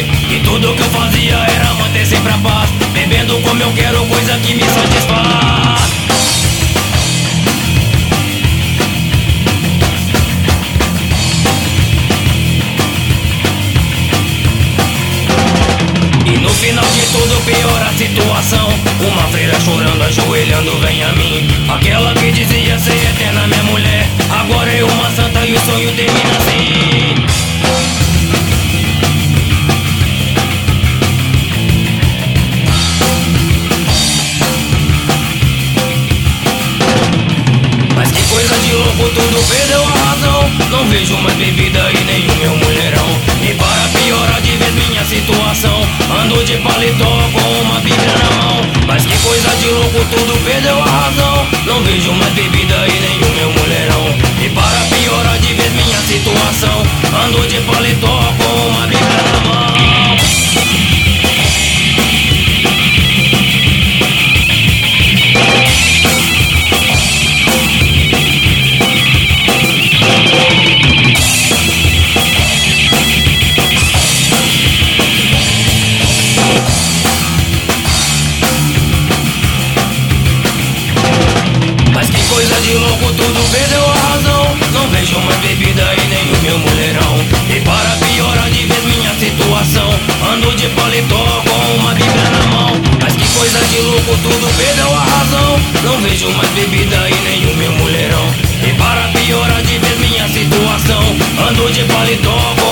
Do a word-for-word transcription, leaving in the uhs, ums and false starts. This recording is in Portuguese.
esquecer que tudo que eu fazia era manter sempre a paz, bebendo como eu quero, coisa que me satisfaz. E no final de tudo piora a situação, uma freira chorando, ajoelhando vem a mim, aquela que dizia ser eterna minha mulher, agora é uma santa e o sonho termina assim. Mas que coisa de louco, tudo perdeu a razão, não vejo mais bebida e nem o meu mulherão. E para piorar de vez minha situação, ando de paletó com uma bíblia na mão. Mas que coisa de louco, tudo perdeu a razão, não vejo mais bebida e nem o meu mulherão. E para piorar de vez minha situação, ando de paletó com uma bíblia na mão. Coisa de louco, tudo perdeu a razão, não vejo mais bebida e nem o meu mulherão. E para piorar de vez minha situação, ando de paletó com uma bíblia na mão. Mas que coisa de louco, tudo perdeu a razão, não vejo mais bebida e nem o meu mulherão. E para piorar de vez minha situação, ando de paletó com